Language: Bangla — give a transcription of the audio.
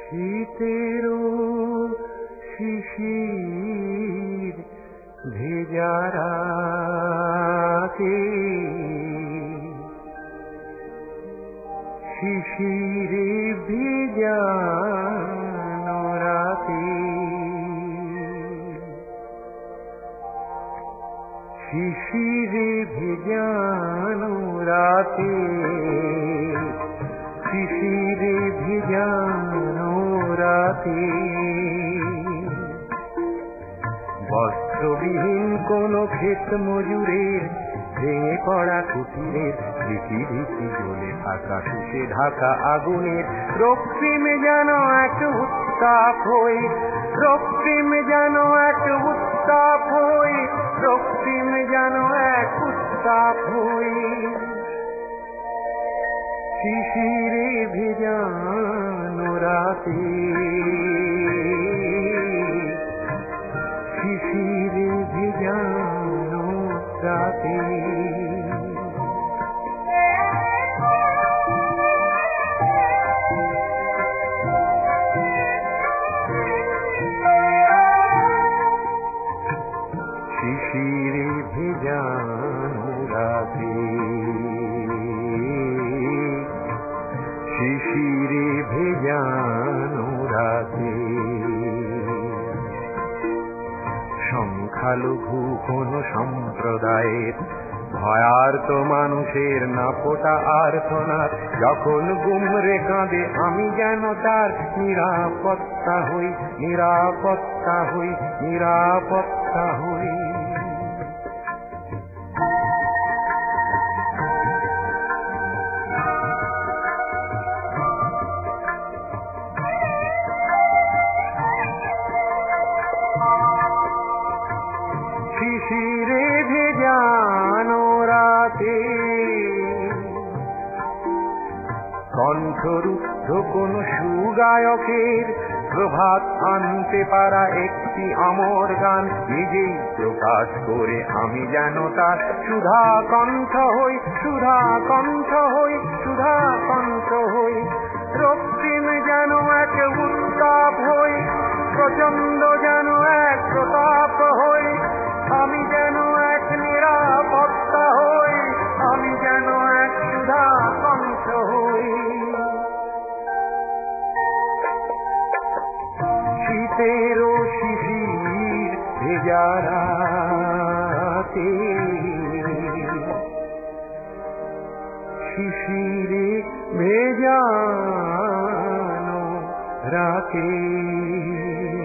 শীতেরও শিশির ভেজা রাতে, শিশিরে ভেজানো রাতে, শিশিরে ভেজানো রাতে, শিশিরে ভেজানো রাতে, বস্ত্রবিহীন কোন ক্ষেত মজুরের ভেঙে পড়া কুটিরের ঝিকি ঝিকি জ্বলে থাকা শুষে ঢাকা আগুনের রক্তিম যেন এক উত্তাপ হই, রক্তিম যেন এক উত্তাপ হই, রক্তিম যেন এক উত্তাপ হই, শিশিরে ভেজানো রাতে, শিশিরে ভেজানো রাতে। শিশিরে ভেজানো রাতে, শিশিরে ভেজানো রাতে, সংখ্যালঘু কোন সম্প্রদায়ের ভয়ার্ত মানুষের না ফোটা আর্তনাদ যখন গুমরে কাঁদে, আমি যেন তার নিরাপত্তা হই, নিরাপত্তা হই, নিরাপত্তা হই। শিশিরে ভেজানো রাতে, কণ্ঠরুদ্ধ কোন সুগায়কের প্রভাত আনতে পারা একটি অমর গান নিজেই প্রকাশ করে, আমি যেন তার সুধা কণ্ঠ হই, সুধা কণ্ঠ হই, সুধা কণ্ঠ হই, রক্তিম যেন এক উত্তাপ হই, প্রচন্ড যেন এক প্রতাপ হই, আমি যেন এক নিরাপত্তা হই, আমি যেন এক সুধা কণ্ঠ হই। শীতেরও শিশির ভেজা রাতে, শিশিরে ভেজানো রাতে।